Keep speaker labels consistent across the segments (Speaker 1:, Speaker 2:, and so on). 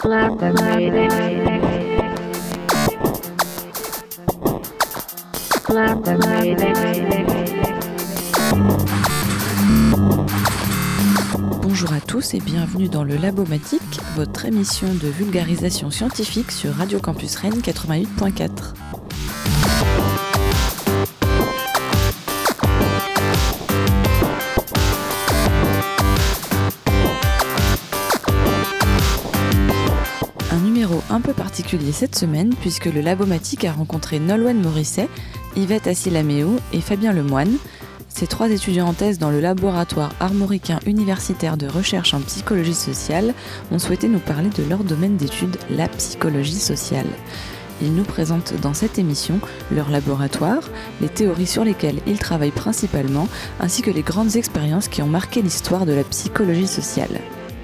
Speaker 1: Bonjour à tous et bienvenue dans le Labomatique, votre émission de vulgarisation scientifique sur Radio Campus Rennes 88.4. Un numéro un peu particulier cette semaine puisque le Labomatique a rencontré Nolwenn Morisset, Yvette Assis-Laméou et Fabien Lemoine. Ces trois étudiants en thèse dans le laboratoire armoricain universitaire de recherche en psychologie sociale ont souhaité nous parler de leur domaine d'étude, la psychologie sociale. Ils nous présentent dans cette émission leur laboratoire, les théories sur lesquelles ils travaillent principalement, ainsi que les grandes expériences qui ont marqué l'histoire de la psychologie sociale.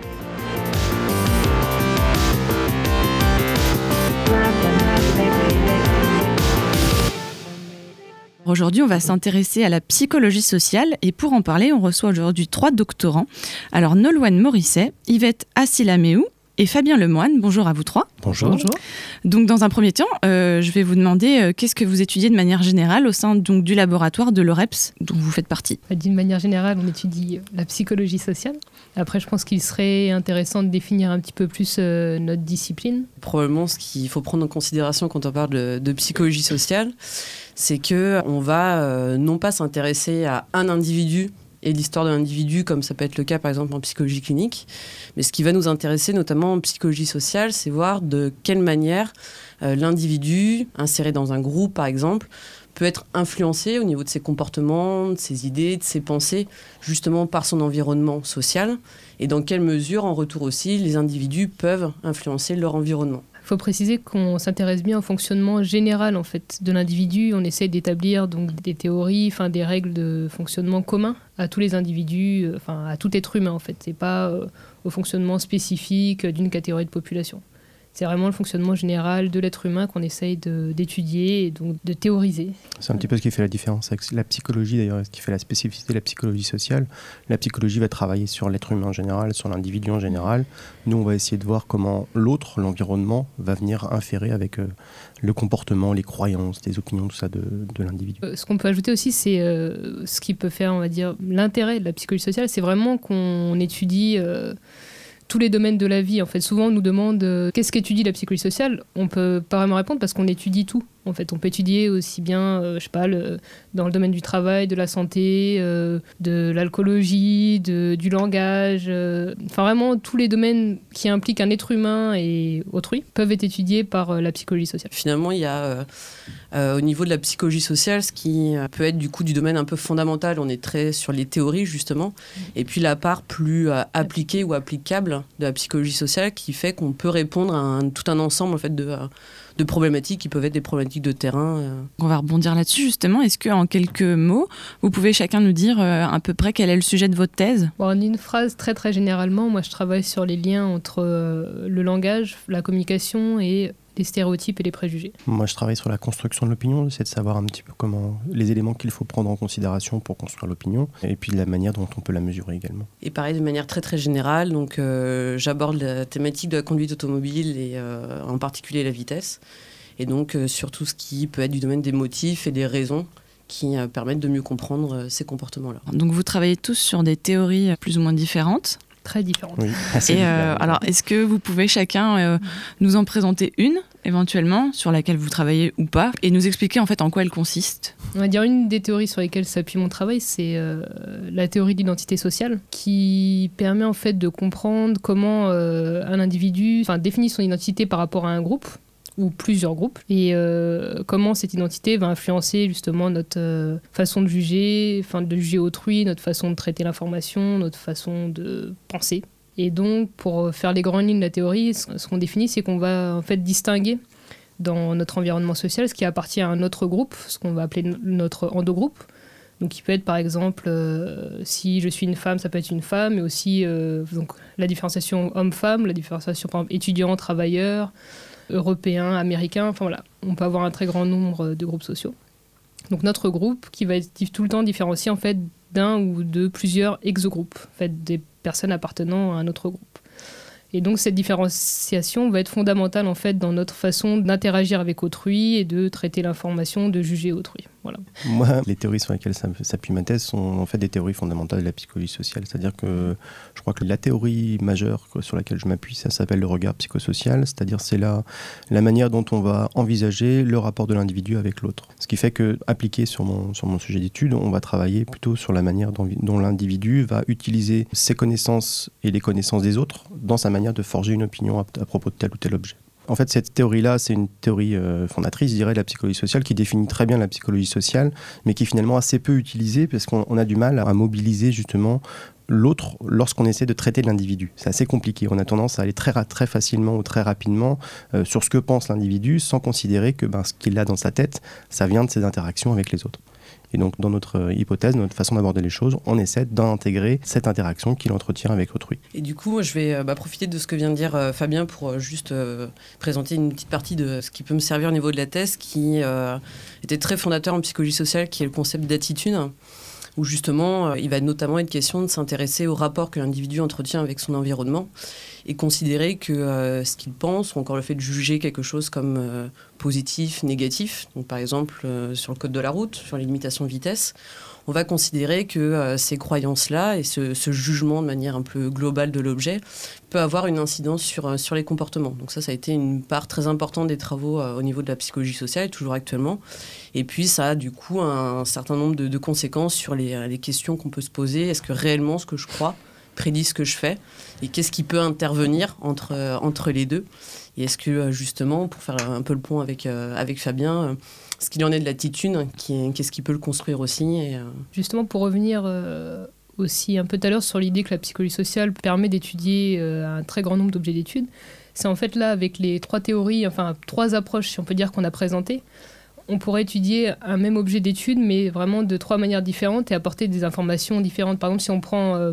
Speaker 1: Aujourd'hui, on va s'intéresser à la psychologie sociale et pour en parler, on reçoit aujourd'hui 3 doctorants. Alors, Nolwenn Morisset, Yvette Assis-Laméou et Fabien Lemoine. Bonjour à vous 3.
Speaker 2: Bonjour.
Speaker 1: Donc, dans un premier temps, je vais vous demander qu'est-ce que vous étudiez de manière générale au sein donc, du laboratoire de l'OREPS dont vous faites partie.
Speaker 3: D'une manière générale, on étudie la psychologie sociale. Après, je pense qu'il serait intéressant de définir un petit peu plus notre discipline.
Speaker 2: Probablement, ce qu'il faut prendre en considération quand on parle de psychologie sociale, c'est qu'on va non pas s'intéresser à un individu et l'histoire de l'individu, comme ça peut être le cas par exemple en psychologie clinique, mais ce qui va nous intéresser notamment en psychologie sociale, c'est voir de quelle manière l'individu, inséré dans un groupe par exemple, peut être influencé au niveau de ses comportements, de ses idées, de ses pensées, justement par son environnement social, et dans quelle mesure en retour aussi les individus peuvent influencer leur environnement.
Speaker 3: Il faut préciser qu'on s'intéresse bien au fonctionnement général en fait, de l'individu. On essaie d'établir donc, des théories, des règles de fonctionnement communs à tous les individus, à tout être humain en fait. Ce n'est pas au fonctionnement spécifique d'une catégorie de population. C'est vraiment le fonctionnement général de l'être humain qu'on essaye d'étudier et donc de théoriser.
Speaker 4: C'est un petit peu ce qui fait la différence avec la psychologie d'ailleurs, ce qui fait la spécificité de la psychologie sociale. La psychologie va travailler sur l'être humain en général, sur l'individu en général. Nous, on va essayer de voir comment l'autre, l'environnement, va venir inférer avec le comportement, les croyances, les opinions, tout ça de l'individu.
Speaker 3: Ce qu'on peut ajouter aussi, c'est ce qui peut faire, on va dire, l'intérêt de la psychologie sociale, c'est vraiment qu'on étudie tous les domaines de la vie. En fait, souvent, on nous demande qu'est-ce qu'étudie la psychologie sociale. On peut pas vraiment répondre parce qu'on étudie tout. En fait, on peut étudier aussi bien, dans le domaine du travail, de la santé, de l'alcoolologie, du langage. Vraiment, tous les domaines qui impliquent un être humain et autrui peuvent être étudiés par la psychologie sociale.
Speaker 2: Finalement, il y a au niveau de la psychologie sociale, ce qui peut être du coup du domaine un peu fondamental, on est très sur les théories justement, et puis la part plus appliquée ou applicable de la psychologie sociale qui fait qu'on peut répondre à tout un ensemble en fait, de problématiques qui peuvent être des problématiques de terrain.
Speaker 1: On va rebondir là-dessus justement. Est-ce qu'en quelques mots, vous pouvez chacun nous dire à peu près quel est le sujet de votre thèse ?
Speaker 3: En une phrase, très très généralement, moi je travaille sur les liens entre le langage, la communication et les stéréotypes et les préjugés.
Speaker 4: Moi je travaille sur la construction de l'opinion, j'essaie de savoir un petit peu comment les éléments qu'il faut prendre en considération pour construire l'opinion et puis la manière dont on peut la mesurer également.
Speaker 2: Et pareil de manière très très générale, donc j'aborde la thématique de la conduite automobile et en particulier la vitesse et donc sur tout ce qui peut être du domaine des motifs et des raisons qui permettent de mieux comprendre ces comportements-là.
Speaker 1: Donc vous travaillez tous sur des théories plus ou moins différentes ?
Speaker 3: Très différentes.
Speaker 4: Oui,
Speaker 1: alors, est-ce que vous pouvez chacun nous en présenter une, éventuellement, sur laquelle vous travaillez ou pas, et nous expliquer en fait en quoi elle consiste ?
Speaker 3: On va dire une des théories sur lesquelles s'appuie mon travail, c'est la théorie de l'identité sociale, qui permet en fait de comprendre comment un individu définit son identité par rapport à un groupe, ou plusieurs groupes, et comment cette identité va influencer justement notre façon de juger autrui, notre façon de traiter l'information, notre façon de penser. Et donc, pour faire les grandes lignes de la théorie, ce qu'on définit, c'est qu'on va en fait distinguer dans notre environnement social ce qui appartient à un autre groupe, ce qu'on va appeler notre endogroupe. Donc, il peut être par exemple, si je suis une femme, ça peut être une femme, mais aussi donc, la différenciation homme-femme, la différenciation par exemple étudiant, travailleur, européen, américain, on peut avoir un très grand nombre de groupes sociaux. Donc notre groupe qui va être tout le temps différencié en fait d'un ou de plusieurs exogroupes, en fait des personnes appartenant à un autre groupe. Et donc cette différenciation va être fondamentale en fait dans notre façon d'interagir avec autrui et de traiter l'information, de juger autrui. Voilà.
Speaker 4: Moi, les théories sur lesquelles s'appuie ma thèse sont en fait des théories fondamentales de la psychologie sociale. C'est-à-dire que je crois que la théorie majeure sur laquelle je m'appuie, ça s'appelle le regard psychosocial. C'est-à-dire c'est la manière dont on va envisager le rapport de l'individu avec l'autre. Ce qui fait que, appliqué sur mon sujet d'étude, on va travailler plutôt sur la manière dont l'individu va utiliser ses connaissances et les connaissances des autres dans sa manière de forger une opinion à propos de tel ou tel objet. En fait, cette théorie-là, c'est une théorie fondatrice, je dirais, de la psychologie sociale, qui définit très bien la psychologie sociale, mais qui est finalement assez peu utilisée, parce qu'on a du mal à mobiliser justement l'autre lorsqu'on essaie de traiter l'individu. C'est assez compliqué. On a tendance à aller très facilement ou très rapidement sur ce que pense l'individu, sans considérer que ce qu'il a dans sa tête, ça vient de ses interactions avec les autres. Et donc, dans notre hypothèse, notre façon d'aborder les choses, on essaie d'intégrer cette interaction qu'il entretient avec autrui.
Speaker 2: Et du coup, moi, je vais profiter de ce que vient de dire Fabien pour juste présenter une petite partie de ce qui peut me servir au niveau de la thèse, qui était très fondateur en psychologie sociale, qui est le concept d'attitude, où justement, il va notamment être question de s'intéresser au rapport que l'individu entretient avec son environnement et considérer que ce qu'il pense, ou encore le fait de juger quelque chose comme positif, négatif, donc par exemple sur le code de la route, sur les limitations de vitesse, on va considérer que ces croyances-là et ce jugement de manière un peu globale de l'objet peut avoir une incidence sur les comportements. Donc ça a été une part très importante des travaux au niveau de la psychologie sociale, toujours actuellement. Et puis ça a du coup un certain nombre de conséquences sur les questions qu'on peut se poser. Est-ce que réellement ce que je crois prédit ce que je fais, et qu'est-ce qui peut intervenir entre les deux, et est-ce que justement, pour faire un peu le pont avec Fabien, ce qu'il en est de l'attitude, qu'est-ce qui peut le construire aussi
Speaker 3: Justement, pour revenir aussi un peu tout à l'heure sur l'idée que la psychologie sociale permet d'étudier un très grand nombre d'objets d'études, c'est en fait là, avec les trois théories, enfin trois approches, si on peut dire, qu'on a présentées, on pourrait étudier un même objet d'étude, mais vraiment de trois manières différentes et apporter des informations différentes. Par exemple, si on prend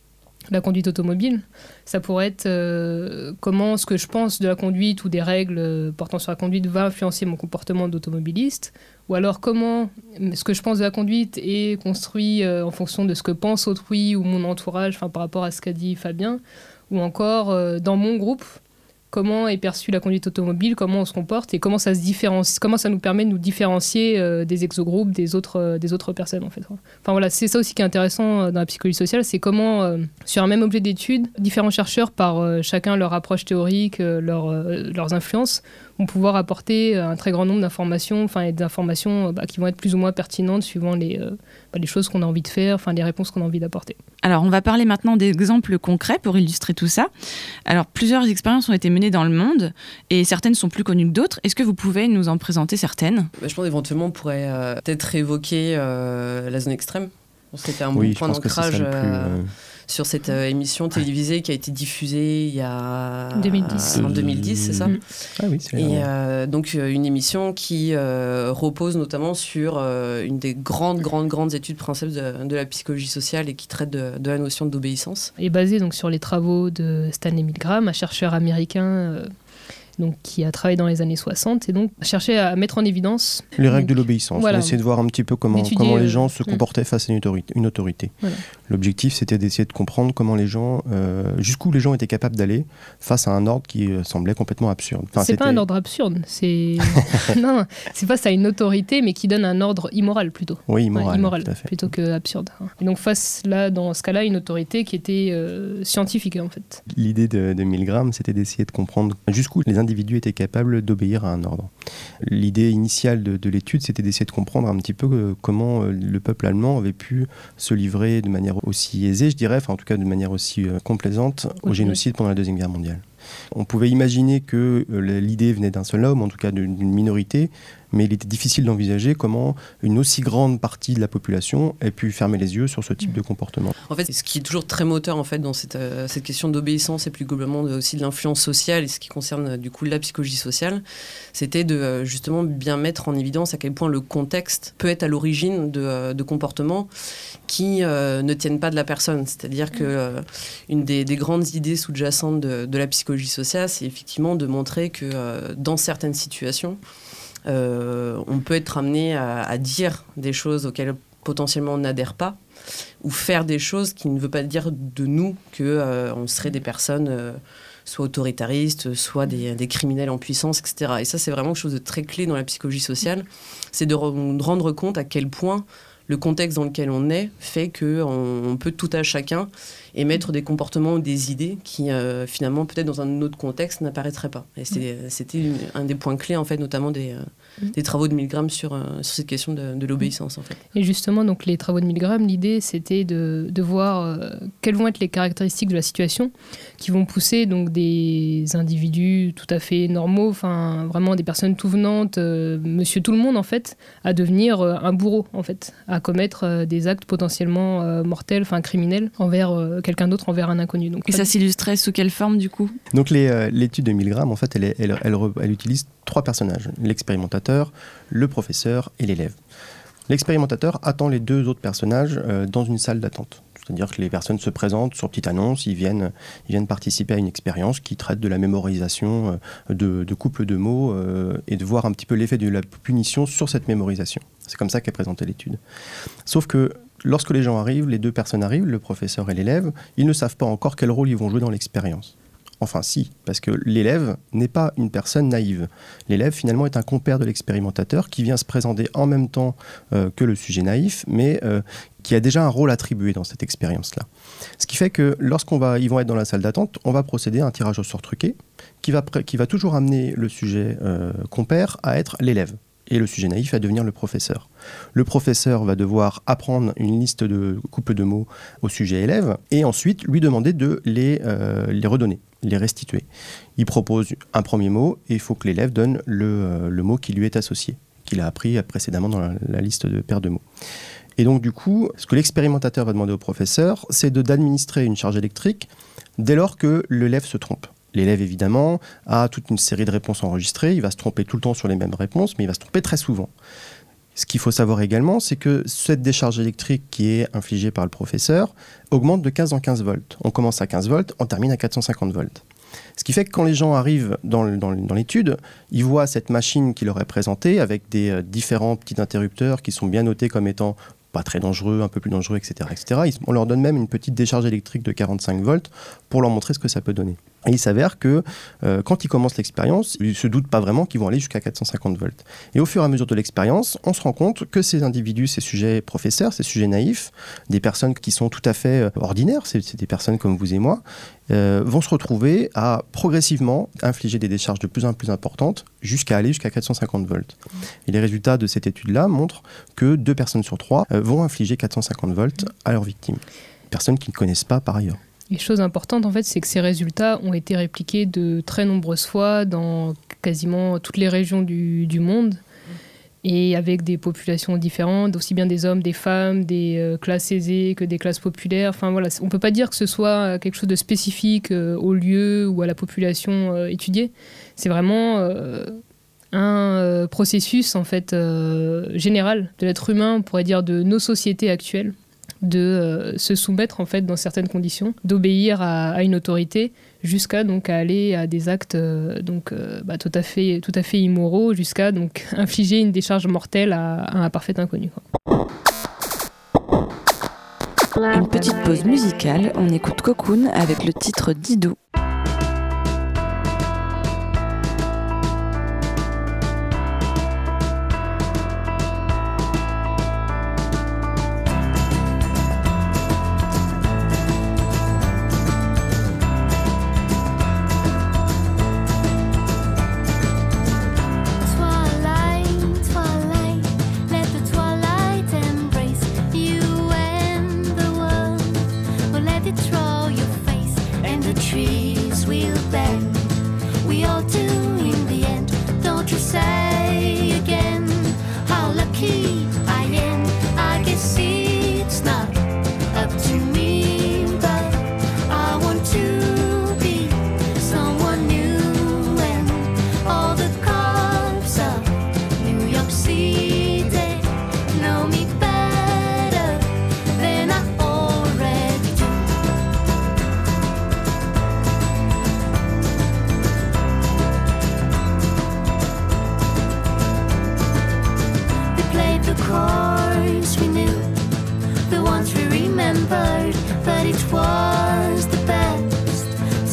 Speaker 3: la conduite automobile, ça pourrait être comment ce que je pense de la conduite ou des règles portant sur la conduite va influencer mon comportement d'automobiliste, ou alors comment ce que je pense de la conduite est construit en fonction de ce que pense autrui ou mon entourage, par rapport à ce qu'a dit Fabien, ou encore dans mon groupe, comment est perçue la conduite automobile, comment on se comporte et comment ça se différencie, comment ça nous permet de nous différencier des exogroupes, des autres personnes en fait. Enfin voilà, c'est ça aussi qui est intéressant dans la psychologie sociale, c'est comment sur un même objet d'étude, différents chercheurs par chacun leur approche théorique, leurs influences, vont pouvoir apporter un très grand nombre d'informations, et d'informations qui vont être plus ou moins pertinentes suivant les choses qu'on a envie de faire, les réponses qu'on a envie d'apporter.
Speaker 1: Alors, on va parler maintenant d'exemples concrets pour illustrer tout ça. Alors, plusieurs expériences ont été menées dans le monde et certaines sont plus connues que d'autres. Est-ce que vous pouvez nous en présenter certaines ?
Speaker 2: Je pense éventuellement on pourrait peut-être évoquer la zone extrême. C'était un bon point d'ancrage sur cette émission télévisée qui a été diffusée il y a...
Speaker 3: 2010.
Speaker 2: En 2010, c'est ça ?
Speaker 4: Ah oui, c'est
Speaker 2: Et donc une émission qui repose notamment sur une des grandes études principales de la psychologie sociale et qui traite de la notion d'obéissance.
Speaker 3: Et basée donc sur les travaux de Stanley Milgram, un chercheur américain qui a travaillé dans les années 60 et donc cherché à mettre en évidence
Speaker 4: les règles de l'obéissance.
Speaker 3: Voilà.
Speaker 4: On a essayé de voir un petit peu comment les gens se comportaient face à une autorité. Voilà. L'objectif, c'était d'essayer de comprendre comment les gens, jusqu'où les gens étaient capables d'aller face à un ordre qui semblait complètement absurde.
Speaker 3: C'est pas un ordre absurde, non, c'est face à une autorité, mais qui donne un ordre immoral plutôt.
Speaker 4: Oui, immoral
Speaker 3: plutôt que absurde. Et donc face là, dans ce cas-là, une autorité qui était scientifique en fait.
Speaker 4: L'idée de Milgram, c'était d'essayer de comprendre jusqu'où les individus étaient capables d'obéir à un ordre. L'idée initiale de l'étude, c'était d'essayer de comprendre un petit peu comment le peuple allemand avait pu se livrer de manière aussi aisée, je dirais, en tout cas de manière aussi complaisante au génocide pendant la Deuxième Guerre mondiale. On pouvait imaginer que l'idée venait d'un seul homme, en tout cas d'une minorité, mais il était difficile d'envisager comment une aussi grande partie de la population ait pu fermer les yeux sur ce type de comportement.
Speaker 2: En fait, ce qui est toujours très moteur en fait, dans cette question d'obéissance et plus globalement aussi de l'influence sociale et ce qui concerne du coup la psychologie sociale, c'était de justement bien mettre en évidence à quel point le contexte peut être à l'origine de comportements qui ne tiennent pas de la personne. C'est-à-dire que une des grandes idées sous-jacentes de la psychologie sociale, c'est effectivement de montrer que dans certaines situations, on peut être amené à dire des choses auxquelles potentiellement on n'adhère pas ou faire des choses qui ne veut pas dire de nous qu'on serait des personnes soit autoritaristes, soit des criminels en puissance, etc. Et ça, c'est vraiment quelque chose de très clé dans la psychologie sociale, c'est de rendre compte à quel point le contexte dans lequel on est fait qu'on peut tout à chacun émettre des comportements ou des idées qui, finalement, peut-être dans un autre contexte, n'apparaîtraient pas. Et c'était un des points clés, en fait, notamment des travaux de Milgram sur cette question de l'obéissance, en fait.
Speaker 3: Et justement, donc, les travaux de Milgram, l'idée, c'était de voir quelles vont être les caractéristiques de la situation qui vont pousser donc, des individus tout à fait normaux, enfin, vraiment des personnes tout venantes, monsieur tout le monde, en fait, à devenir un bourreau, en fait, à commettre des actes potentiellement mortels, enfin criminels, envers quelqu'un d'autre, envers un inconnu. Donc,
Speaker 1: et ça s'illustrait sous quelle forme, du coup ?
Speaker 4: Donc l'étude de Milgram, en fait, elle utilise 3 personnages, l'expérimentateur, le professeur et l'élève. L'expérimentateur attend les 2 autres personnages dans une salle d'attente. C'est-à-dire que les personnes se présentent sur petite annonce, ils viennent participer à une expérience qui traite de la mémorisation de couples de mots et de voir un petit peu l'effet de la punition sur cette mémorisation. C'est comme ça qu'est présentée l'étude. Sauf que lorsque les gens arrivent, les 2 personnes arrivent, le professeur et l'élève, ils ne savent pas encore quel rôle ils vont jouer dans l'expérience. Enfin si, parce que l'élève n'est pas une personne naïve. L'élève finalement est un compère de l'expérimentateur qui vient se présenter en même temps que le sujet naïf, mais qui a déjà un rôle attribué dans cette expérience-là. Ce qui fait que ils vont être dans la salle d'attente, on va procéder à un tirage au sort truqué qui va toujours amener le sujet compère à être l'élève et le sujet naïf à devenir le professeur. Le professeur va devoir apprendre une liste de couples de mots au sujet élève et ensuite lui demander de les redonner, les restituer. Il propose un premier mot et il faut que l'élève donne le mot qui lui est associé, qu'il a appris précédemment dans la liste de paires de mots. Et donc du coup, ce que l'expérimentateur va demander au professeur, c'est d'administrer une charge électrique dès lors que l'élève se trompe. L'élève, évidemment, a toute une série de réponses enregistrées. Il va se tromper tout le temps sur les mêmes réponses, mais il va se tromper très souvent. Ce qu'il faut savoir également, c'est que cette décharge électrique qui est infligée par le professeur augmente de 15 en 15 volts. On commence à 15 volts, on termine à 450 volts. Ce qui fait que quand les gens arrivent dans l'étude, ils voient cette machine qui leur est présentée avec des différents petits interrupteurs qui sont bien notés comme étant pas très dangereux, un peu plus dangereux, etc. On leur donne même une petite décharge électrique de 45 volts pour leur montrer ce que ça peut donner. Et il s'avère que quand ils commencent l'expérience, ils ne se doutent pas vraiment qu'ils vont aller jusqu'à 450 volts. Et au fur et à mesure de l'expérience, on se rend compte que ces individus, ces sujets professeurs, ces sujets naïfs, des personnes qui sont tout à fait ordinaires, c'est des personnes comme vous et moi, vont se retrouver à progressivement infliger des décharges de plus en plus importantes jusqu'à aller jusqu'à 450 volts. Et les résultats de cette étude-là montrent que 2 personnes sur 3 vont infliger 450 volts à leurs victimes. Personnes qui ne connaissent pas par ailleurs.
Speaker 3: Et chose importante, en fait, c'est que ces résultats ont été répliqués de très nombreuses fois dans quasiment toutes les régions du monde et avec des populations différentes, aussi bien des hommes, des femmes, des classes aisées que des classes populaires. Enfin, voilà, on ne peut pas dire que ce soit quelque chose de spécifique au lieu ou à la population étudiée. C'est vraiment un processus, en fait, général de l'être humain, on pourrait dire de nos sociétés actuelles, de se soumettre en fait dans certaines conditions, d'obéir à une autorité jusqu'à donc à aller à des actes tout à fait immoraux, jusqu'à donc infliger une décharge mortelle à un parfait inconnu, quoi.
Speaker 1: Une petite pause musicale, on écoute Cocoon avec le titre Didou.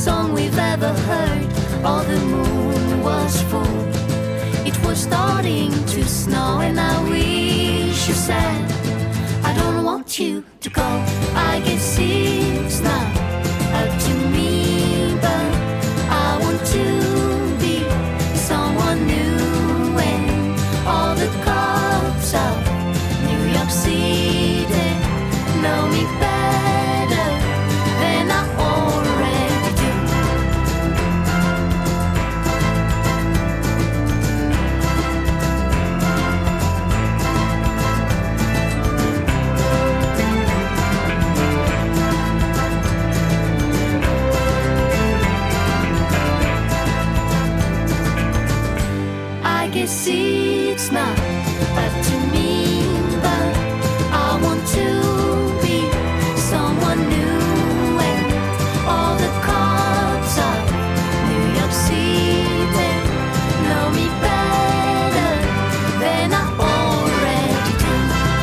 Speaker 5: song we've ever heard. All the moon was full. It was starting to snow and I wish you said I don't want you to go. I guess it's not up to me, but I want to be someone new. And all the cops of New York City know me better than I already do. I guess it's not up to me, but I want to be someone new. And all the cops of New York City know me better than I already do.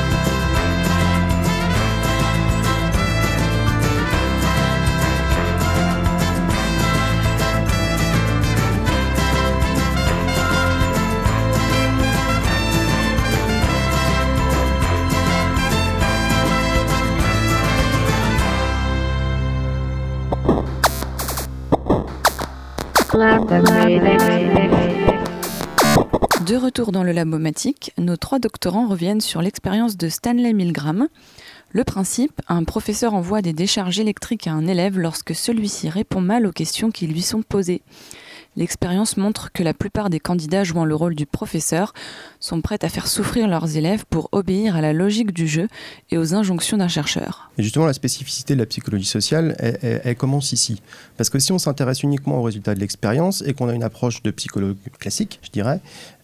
Speaker 1: De retour dans le Labomatique, nos 3 doctorants reviennent sur l'expérience de Stanley Milgram. Le principe, un professeur envoie des décharges électriques à un élève lorsque celui-ci répond mal aux questions qui lui sont posées. L'expérience montre que la plupart des candidats jouant le rôle du professeur sont prêts à faire souffrir leurs élèves pour obéir à la logique du jeu et aux injonctions d'un chercheur.
Speaker 4: Et justement, la spécificité de la psychologie sociale, elle commence ici. Parce que si on s'intéresse uniquement aux résultats de l'expérience et qu'on a une approche de psychologue classique, je dirais,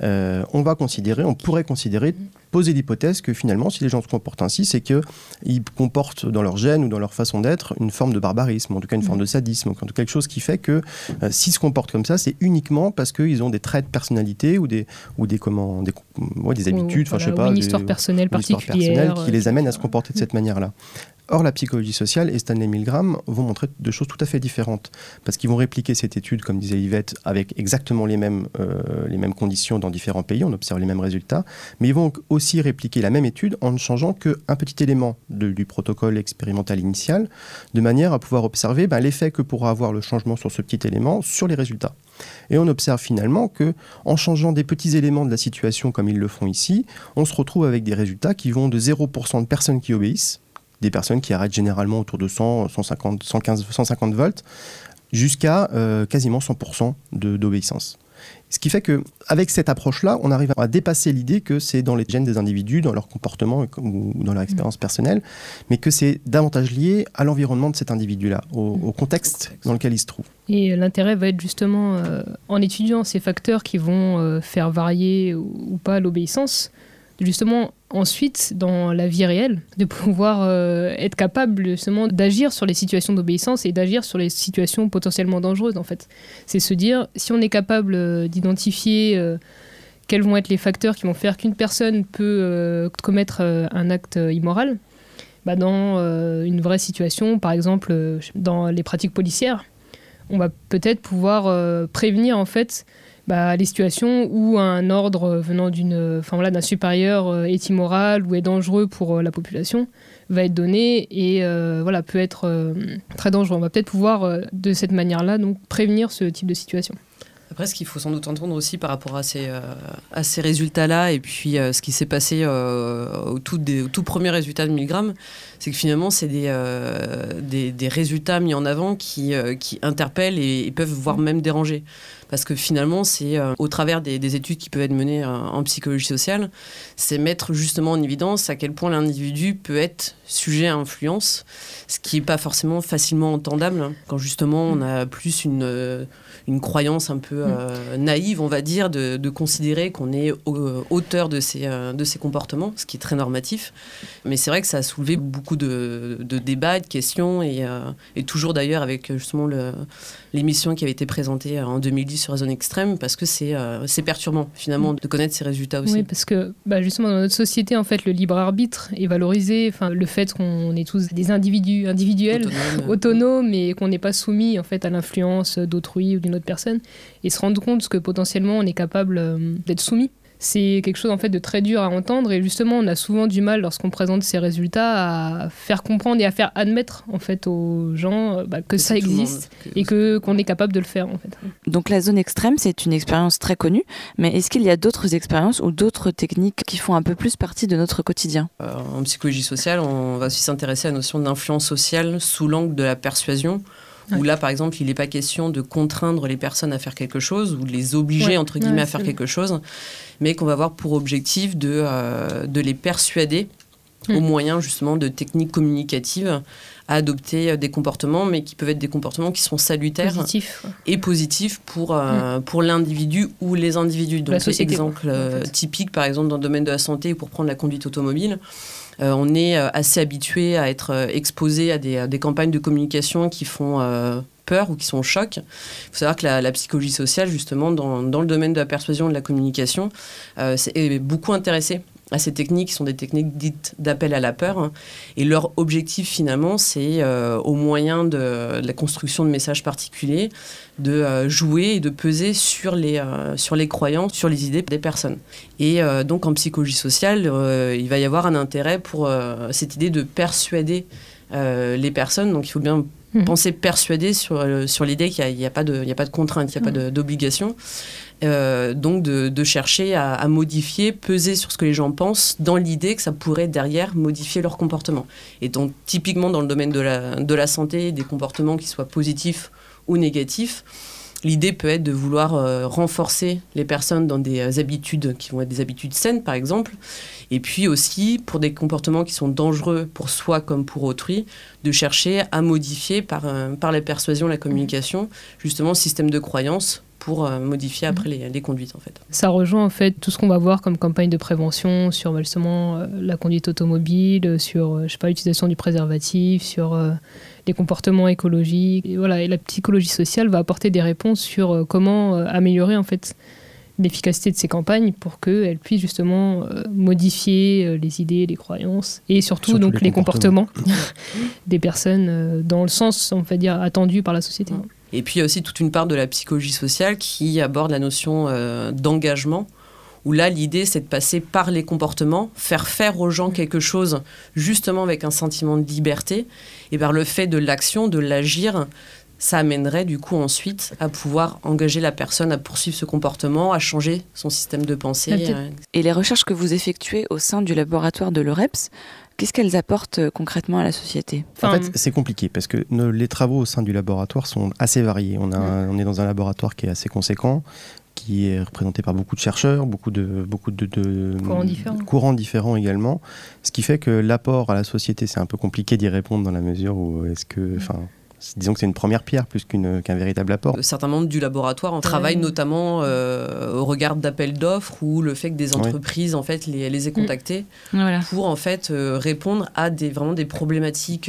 Speaker 4: on pourrait considérer, poser l'hypothèse que finalement, si les gens se comportent ainsi, c'est qu'ils comportent dans leur gène ou dans leur façon d'être une forme de barbarisme, en tout cas une forme de sadisme, en tout cas quelque chose qui fait que s'ils se comportent comme ça, c'est uniquement parce qu'ils ont des traits de personnalité ou des habitudes,
Speaker 3: une histoire personnelle particulière
Speaker 4: qui les amènent à se comporter de cette manière-là. Or, la psychologie sociale et Stanley Milgram vont montrer deux choses tout à fait différentes, parce qu'ils vont répliquer cette étude, comme disait Yvette, avec exactement les mêmes conditions dans différents pays, on observe les mêmes résultats, mais ils vont aussi répliquer la même étude en ne changeant qu'un petit élément du protocole expérimental initial, de manière à pouvoir observer l'effet que pourra avoir le changement sur ce petit élément sur les résultats. Et on observe finalement qu'en changeant des petits éléments de la situation comme ils le font ici, on se retrouve avec des résultats qui vont de 0% de personnes qui obéissent, des personnes qui arrêtent généralement autour de 100, 150, 115, 150 volts, jusqu'à quasiment 100% d'obéissance. Ce qui fait qu'avec cette approche-là, on arrive à dépasser l'idée que c'est dans les gènes des individus, dans leur comportement ou dans leur expérience personnelle, mais que c'est davantage lié à l'environnement de cet individu-là, au contexte dans lequel il se trouve.
Speaker 3: Et l'intérêt va être justement, en étudiant ces facteurs qui vont faire varier ou pas l'obéissance, justement ensuite dans la vie réelle, de pouvoir être capable justement d'agir sur les situations d'obéissance et d'agir sur les situations potentiellement dangereuses en fait. C'est se dire, si on est capable d'identifier quels vont être les facteurs qui vont faire qu'une personne peut commettre un acte immoral, dans une vraie situation, par exemple dans les pratiques policières, on va peut-être pouvoir prévenir en fait les situations où un ordre venant d'un supérieur est immoral ou est dangereux pour la population va être donné et peut être très dangereux. On va peut-être pouvoir de cette manière-là donc prévenir ce type de situation.
Speaker 2: Après, ce qu'il faut sans doute entendre aussi par rapport à ces résultats-là et puis ce qui s'est passé au tout premier résultat de Milgram, c'est que finalement, c'est des résultats mis en avant qui interpellent et peuvent voire même déranger. Parce que finalement, c'est au travers des études qui peuvent être menées en psychologie sociale, c'est mettre justement en évidence à quel point l'individu peut être sujet à influence, ce qui n'est pas forcément facilement entendable, quand justement on a plus une croyance un peu naïve, on va dire, de considérer qu'on est auteur de ces comportements, ce qui est très normatif. Mais c'est vrai que ça a soulevé beaucoup beaucoup de débats, de questions, et toujours d'ailleurs avec justement l'émission qui avait été présentée en 2010 sur la zone extrême, parce que c'est perturbant finalement de connaître ces résultats aussi.
Speaker 3: Oui, parce que justement dans notre société, en fait, le libre arbitre est valorisé, le fait qu'on est tous des individus individuels, autonomes, et qu'on n'est pas soumis en fait à l'influence d'autrui ou d'une autre personne, et se rendre compte que potentiellement on est capable d'être soumis. C'est quelque chose en fait de très dur à entendre, et justement on a souvent du mal lorsqu'on présente ces résultats à faire comprendre et à faire admettre en fait aux gens que ça existe et qu'on est capable de le faire en fait.
Speaker 1: Donc la zone extrême, c'est une expérience très connue, mais est-ce qu'il y a d'autres expériences ou d'autres techniques qui font un peu plus partie de notre quotidien ?
Speaker 2: En psychologie sociale, on va aussi s'intéresser à la notion d'influence sociale sous l'angle de la persuasion. Où là, par exemple, il n'est pas question de contraindre les personnes à faire quelque chose ou de les obliger, entre guillemets, à faire quelque chose, mais qu'on va avoir pour objectif de les persuader au moyen, justement, de techniques communicatives à adopter des comportements, mais qui peuvent être des comportements qui sont salutaires et positifs pour l'individu ou les individus. Donc, exemple typique, par exemple, dans le domaine de la santé, pour prendre la conduite automobile, on est assez habitué à être exposé à des campagnes de communication qui font peur ou qui sont choc. Il faut savoir que la psychologie sociale, justement, dans le domaine de la persuasion et de la communication, est beaucoup intéressée à ces techniques qui sont des techniques dites d'appel à la peur. Hein. Et leur objectif, finalement, c'est, au moyen de la construction de messages particuliers, de jouer et de peser sur les croyances, sur les idées des personnes. Et donc, en psychologie sociale, il va y avoir un intérêt pour cette idée de persuader les personnes. Donc, il faut bien penser persuader sur l'idée qu'il n'y a pas de contrainte, qu'il n'y a pas d'obligation. Donc de chercher à modifier, peser sur ce que les gens pensent dans l'idée que ça pourrait derrière modifier leur comportement. Et donc typiquement dans le domaine de la santé, des comportements qui soient positifs ou négatifs, l'idée peut être de vouloir renforcer les personnes dans des habitudes qui vont être des habitudes saines par exemple, et puis aussi pour des comportements qui sont dangereux pour soi comme pour autrui, de chercher à modifier par la persuasion, la communication, justement le système de croyance pour modifier après les conduites en fait.
Speaker 3: Ça rejoint en fait tout ce qu'on va voir comme campagne de prévention sur justement la conduite automobile, sur l'utilisation du préservatif, sur les comportements écologiques. Et voilà, et la psychologie sociale va apporter des réponses sur comment améliorer en fait l'efficacité de ces campagnes pour qu'elles puissent justement modifier les idées, les croyances et surtout donc les comportements des personnes dans le sens on va dire attendu par la société.
Speaker 2: Et puis il y a aussi toute une part de la psychologie sociale qui aborde la notion d'engagement, où là l'idée c'est de passer par les comportements, faire aux gens quelque chose justement avec un sentiment de liberté, et par le fait de l'action, de l'agir, ça amènerait du coup ensuite à pouvoir engager la personne à poursuivre ce comportement, à changer son système de pensée.
Speaker 1: Et les recherches que vous effectuez au sein du laboratoire de l'OREPS, qu'est-ce qu'elles apportent concrètement à la société ?
Speaker 4: En fait, c'est compliqué parce que les travaux au sein du laboratoire sont assez variés. On est dans un laboratoire qui est assez conséquent, qui est représenté par beaucoup de chercheurs, beaucoup de courants différents également. Ce qui fait que l'apport à la société, c'est un peu compliqué d'y répondre dans la mesure où disons que c'est une première pierre plus qu'un véritable apport.
Speaker 2: Certains membres du laboratoire travaillent notamment au regard d'appels d'offres ou le fait que des entreprises en fait les aient contactés pour en fait répondre à des problématiques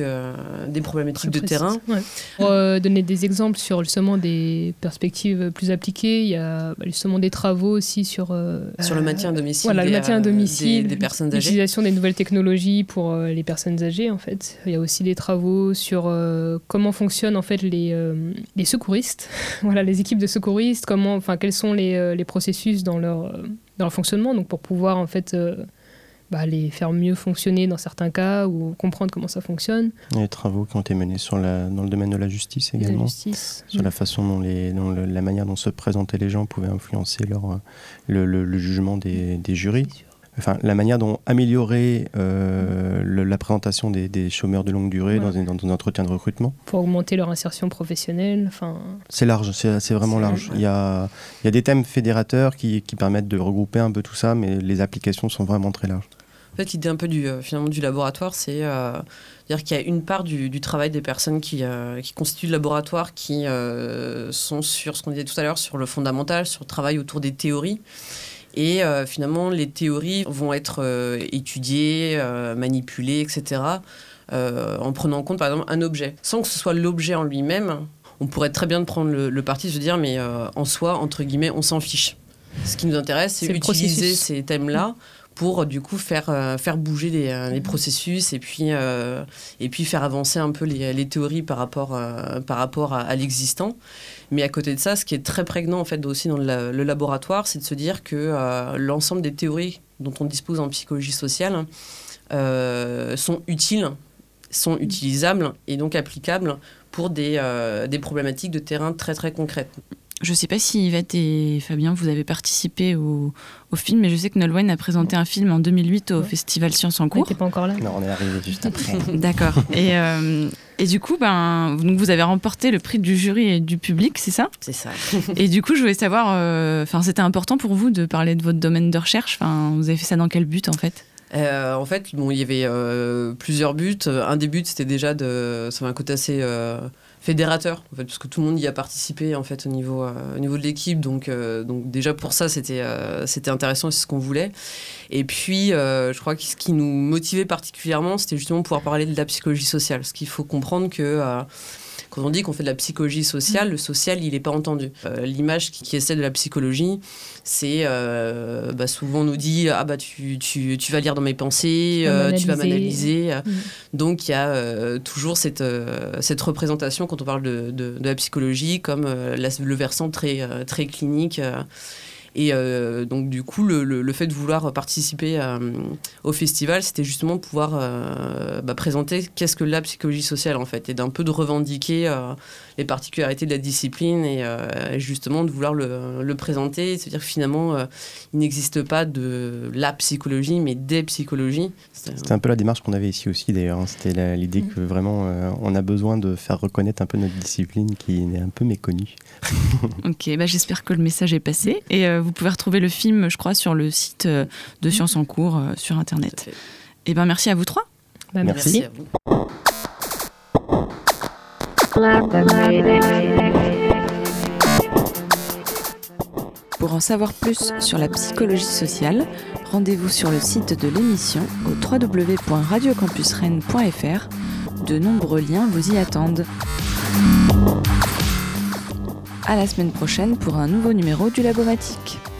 Speaker 2: de terrain.
Speaker 3: Ouais. Pour donner des exemples sur justement des perspectives plus appliquées, il y a justement des travaux aussi sur
Speaker 2: le maintien à domicile,
Speaker 3: le maintien à domicile,
Speaker 2: des personnes âgées,
Speaker 3: l'utilisation des nouvelles technologies pour les personnes âgées en fait. Il y a aussi des travaux sur comment fonctionnent en fait les secouristes, les équipes de secouristes, quels sont les processus dans leur fonctionnement, donc pour pouvoir en fait les faire mieux fonctionner dans certains cas ou comprendre comment ça fonctionne.
Speaker 4: Il y a des travaux qui ont été menés dans le domaine de la justice également, sur la façon la manière dont se présentaient les gens pouvait influencer le jugement des jurys. Enfin, la manière dont améliorer la présentation des chômeurs de longue durée dans un entretien de recrutement.
Speaker 3: Pour augmenter leur insertion professionnelle.
Speaker 4: C'est large, c'est vraiment large. Il y a des thèmes fédérateurs qui permettent de regrouper un peu tout ça, mais les applications sont vraiment très larges.
Speaker 2: En fait, l'idée un peu du laboratoire, c'est dire qu'il y a une part du travail des personnes qui constituent le laboratoire qui sont sur ce qu'on disait tout à l'heure, sur le fondamental, sur le travail autour des théories. Et finalement, les théories vont être étudiées, manipulées, etc., en prenant en compte par exemple un objet, sans que ce soit l'objet en lui-même. On pourrait très bien prendre le parti de se dire mais en soi, entre guillemets, on s'en fiche. Ce qui nous intéresse, c'est utiliser ces thèmes-là pour du coup faire bouger les processus et puis faire avancer un peu les théories par rapport à l'existant. Mais à côté de ça, ce qui est très prégnant en fait aussi dans le laboratoire, c'est de se dire que l'ensemble des théories dont on dispose en psychologie sociale sont utiles, sont utilisables et donc applicables pour des problématiques de terrain très très concrètes.
Speaker 1: Je ne sais pas si Yvette et Fabien, vous avez participé au film, mais je sais que Nolwenn a présenté un film en 2008 au Festival Sciences en Cours.
Speaker 3: On n'était pas encore là.
Speaker 4: Non, on est arrivé juste après.
Speaker 1: D'accord. Et du coup, donc vous avez remporté le prix du jury et du public, c'est ça ?
Speaker 2: C'est ça.
Speaker 1: Et du coup, je voulais savoir, c'était important pour vous de parler de votre domaine de recherche. Vous avez fait ça dans quel but, en fait ?
Speaker 2: En fait, il y avait plusieurs buts. Un des buts, c'était déjà ça avait un côté assez fédérateur, en fait, parce que tout le monde y a participé en fait au niveau de l'équipe. Donc déjà pour ça, c'était intéressant, c'est ce qu'on voulait. Et puis, je crois que ce qui nous motivait particulièrement, c'était justement pouvoir parler de la psychologie sociale. Parce qu'il faut comprendre que quand on dit qu'on fait de la psychologie sociale, le social, il n'est pas entendu. L'image qui est celle de la psychologie, c'est souvent on nous dit tu vas lire dans mes pensées, tu vas m'analyser. Donc il y a toujours cette représentation quand on parle de la psychologie comme le versant très, très clinique. Et donc du coup, le fait de vouloir participer au festival, c'était justement pouvoir présenter qu'est-ce que la psychologie sociale en fait, et d'un peu de revendiquer les particularités de la discipline et justement de vouloir le présenter, c'est-à-dire que finalement, il n'existe pas de la psychologie, mais des psychologies.
Speaker 4: C'était un peu la démarche qu'on avait ici aussi d'ailleurs, hein. C'était l'idée que vraiment on a besoin de faire reconnaître un peu notre discipline qui est un peu méconnue.
Speaker 1: Ok, j'espère que le message est passé. Et vous pouvez retrouver le film, je crois, sur le site de Sciences en Cours sur Internet. Et merci à vous trois.
Speaker 3: Merci
Speaker 2: à vous.
Speaker 1: Pour en savoir plus sur la psychologie sociale, rendez-vous sur le site de l'émission au www.radiocampusrennes.fr. De nombreux liens vous y attendent. À la semaine prochaine pour un nouveau numéro du Labomatique.